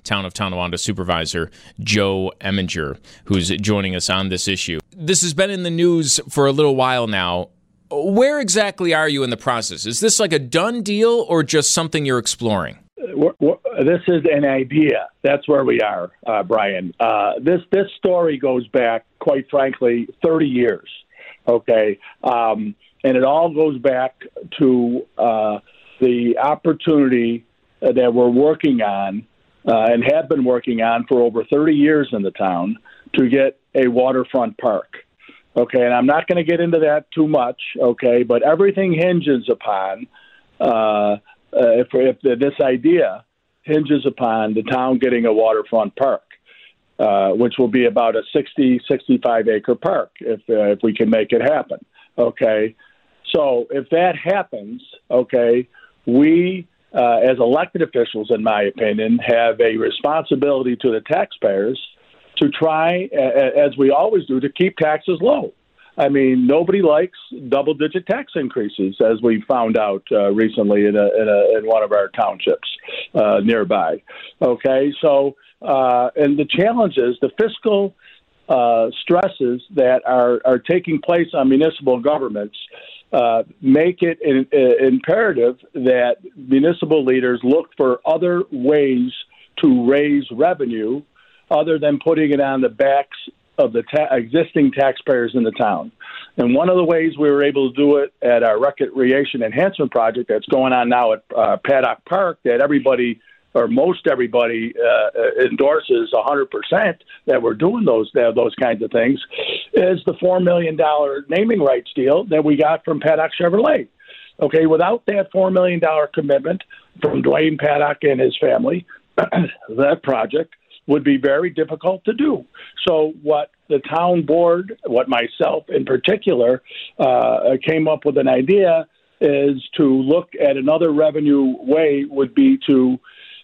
Town of Tonawanda Supervisor Joe Eminger, who's joining us on this issue. This has been in the news for a little while now. Where exactly are you in the process? Is this like a done deal or just something you're exploring? This is an idea. That's where we are, Brian. This story goes back, quite frankly, 30 years. Okay, and it all goes back to the opportunity that we're working on and have been working on for over 30 years in the town to get a waterfront park. Okay, and I'm not going to get into that too much, okay, but everything hinges upon, if this idea hinges upon the town getting a waterfront park, which will be about a 65-acre park if we can make it happen, okay? So if that happens, okay, we, as elected officials, in my opinion, have a responsibility to the taxpayers to try, as we always do, to keep taxes low. I mean, nobody likes double-digit tax increases, as we found out recently in one of our townships nearby. Okay, so and the challenges, the fiscal stresses that are taking place on municipal governments make it imperative that municipal leaders look for other ways to raise revenue other than putting it on the backs of the existing taxpayers in the town. And one of the ways we were able to do it at our recreation enhancement project that's going on now at Paddock Park, that everybody or most everybody endorses 100% that we're doing those kinds of things, is the $4 million naming rights deal that we got from Paddock Chevrolet. Okay, without that $4 million commitment from Dwayne Paddock and his family, that project would be very difficult to do. So what the town board, what myself in particular, came up with an idea is to look at another revenue way would be to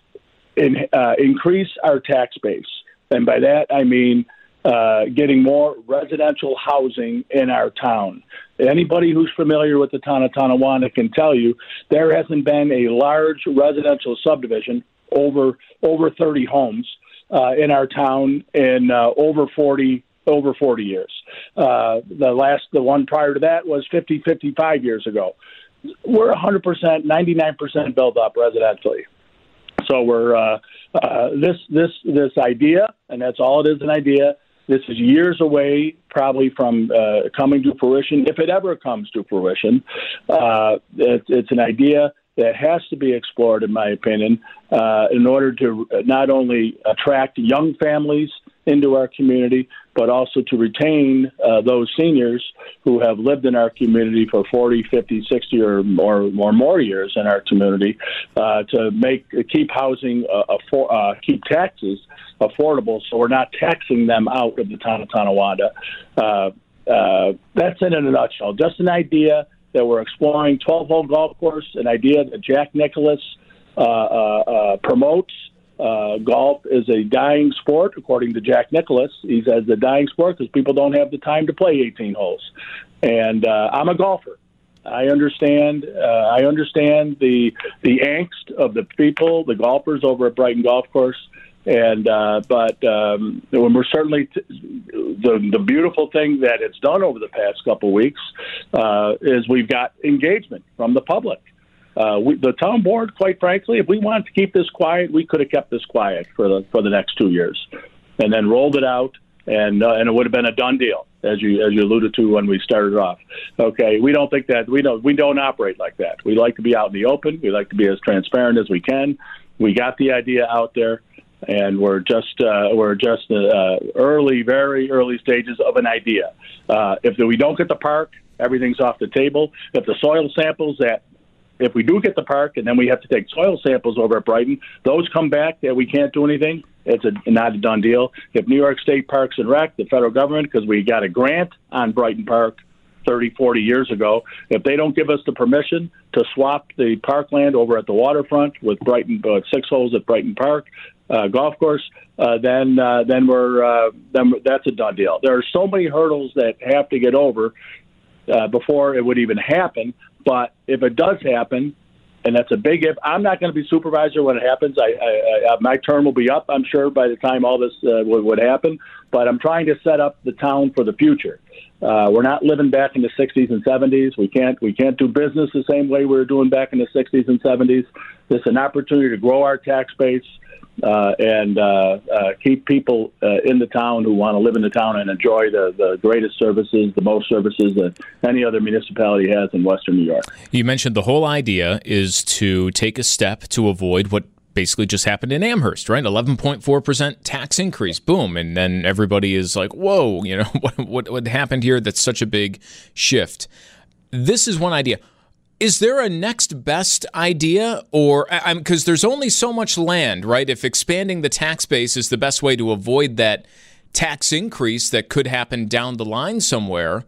increase our tax base. And by that, I mean getting more residential housing in our town. Anybody who's familiar with the town of Tonawanda can tell you there hasn't been a large residential subdivision over 30 homes in our town in over 40 years. The one prior to that was 55 years ago. We're 100%, 99% built up residentially. So we're this idea, and that's all it is, an idea. This is years away, probably from coming to fruition, if it ever comes to fruition. It's an idea that has to be explored, in my opinion, in order to not only attract young families into our community, but also to retain those seniors who have lived in our community for 40, 50, 60 or more years in our community, to keep housing, keep taxes affordable, so we're not taxing them out of the town of Tonawanda. That's it in a nutshell. Just an idea that we're exploring. 12-hole golf course, an idea that Jack Nicklaus promotes. Golf is a dying sport, according to Jack Nicklaus. He says the dying sport because people don't have the time to play 18 holes. And I'm a golfer. I understand the angst of the people, the golfers over at Brighton Golf Course. And but when we're certainly the beautiful thing that it's done over the past couple of weeks is we've got engagement from the public. The town board, quite frankly, if we wanted to keep this quiet, we could have kept this quiet for the next 2 years, and then rolled it out, and it would have been a done deal, as you alluded to when we started off. Okay, we don't think that we don't operate like that. We like to be out in the open. We like to be as transparent as we can. We got the idea out there, and we're just very early stages of an idea. If we don't get the park, everything's off the table. If the soil samples if we do get the park and then we have to take soil samples over at Brighton, those come back that we can't do anything, it's not a done deal. If New York State Parks and Rec, the federal government, because we got a grant on Brighton Park 30, 40 years ago, if they don't give us the permission to swap the parkland over at the waterfront with Brighton, 6 holes at Brighton Park golf course, then that's a done deal. There are so many hurdles that have to get over before it would even happen. But if it does happen, and that's a big if. I'm not going to be supervisor when it happens. My term will be up, I'm sure, by the time all this would happen. But I'm trying to set up the town for the future. We're not living back in the 60s and 70s. We can't do business the same way we were doing back in the 60s and 70s. This is an opportunity to grow our tax base and keep people in the town who want to live in the town and enjoy the greatest services, the most services that any other municipality has in Western New York. You mentioned the whole idea is to take a step to avoid what basically just happened in Amherst, right? 11.4% tax increase, boom. And then everybody is like, whoa, what happened here? That's such a big shift. This is one idea. Is there a next best idea? Or because there's only so much land, right? If expanding the tax base is the best way to avoid that tax increase that could happen down the line somewhere,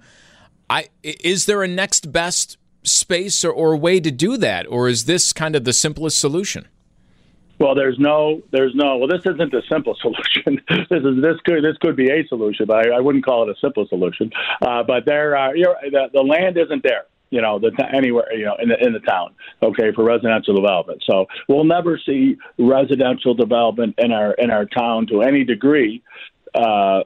is there a next best space or way to do that? Or is this kind of the simplest solution? Well, there's no. Well, this isn't the simple solution. This could be a solution, but I wouldn't call it a simple solution. But there are the land isn't there. Anywhere, in the town, okay, for residential development. So we'll never see residential development in our town to any degree, for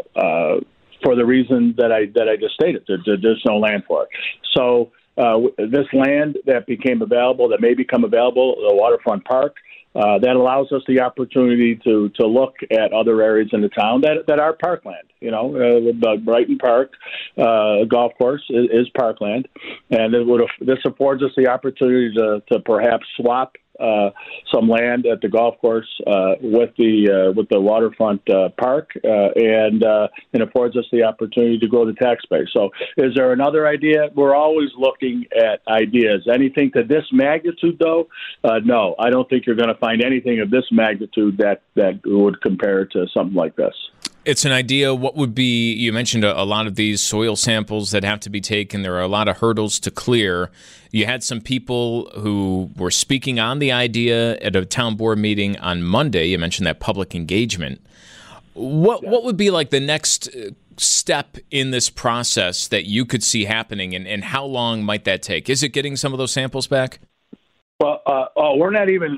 the reason that I just stated. There's no land for it. So this land that may become available, the waterfront park, that allows us the opportunity to look at other areas in the town that are parkland. The Brighton Park golf course is parkland, and this affords us the opportunity to perhaps swap some land at the golf course with the waterfront park, and it affords us the opportunity to grow the tax base. So, is there another idea? We're always looking at ideas. Anything to this magnitude, though? No, I don't think you're going to find anything of this magnitude that would compare to something like this. It's an idea. What would be, you mentioned a lot of these soil samples that have to be taken. There are a lot of hurdles to clear. You had some people who were speaking on the idea at a town board meeting on Monday. You mentioned that public engagement. What would be like the next step in this process that you could see happening, and how long might that take? Is it getting some of those samples back? Well, we're not even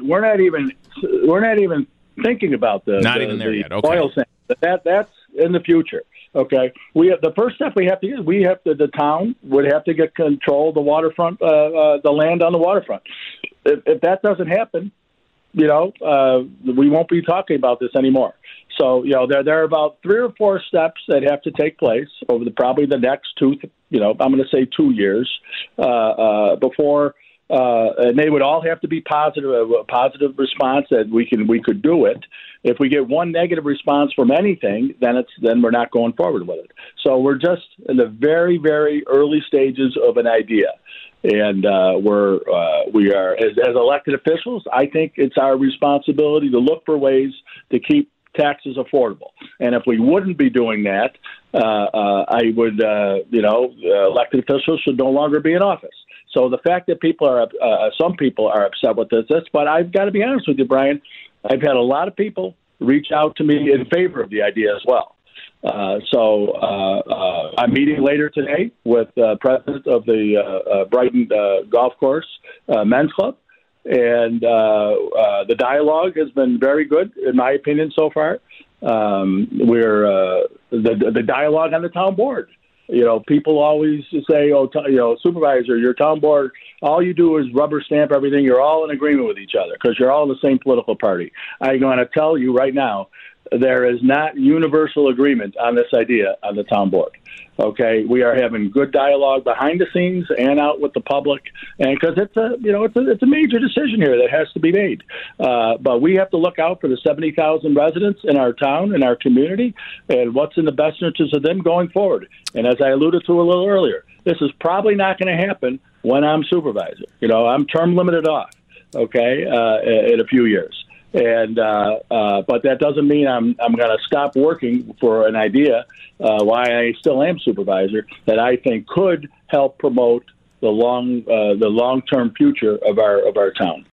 thinking about the Okay. Oil sands. That's in the future. Okay, the first step we have to do. The town would have to get control of the waterfront, the land on the waterfront. If that doesn't happen, we won't be talking about this anymore. So there are about 3 or 4 steps that have to take place over probably the next 2. I'm going to say 2 years before. And they would all have to be positive, a positive response that we could do it. If we get one negative response from anything, then we're not going forward with it. So we're just in the very, very early stages of an idea. And we are as elected officials, I think it's our responsibility to look for ways to keep taxes affordable. And if we wouldn't be doing that, I would, elected officials should no longer be in office. So the fact that some people are upset with this, but I've got to be honest with you, Brian, I've had a lot of people reach out to me in favor of the idea as well. So I'm meeting later today with the president of the Brighton Golf Course Men's Club, and the dialogue has been very good, in my opinion, so far. We're the dialogue on the town board. People always say, supervisor, your town board, all you do is rubber stamp everything. You're all in agreement with each other because you're all in the same political party. I'm going to tell you right now, there is not universal agreement on this idea on the town board. Okay, we are having good dialogue behind the scenes and out with the public, and because it's a major decision here that has to be made. But we have to look out for the 70,000 residents in our town, in our community, and what's in the best interest of them going forward. And as I alluded to a little earlier, this is probably not going to happen when I'm supervisor. I'm term limited off. Okay, in a few years. And but that doesn't mean I'm going to stop working for an idea why I still am supervisor that I think could help promote the long-term future of our town.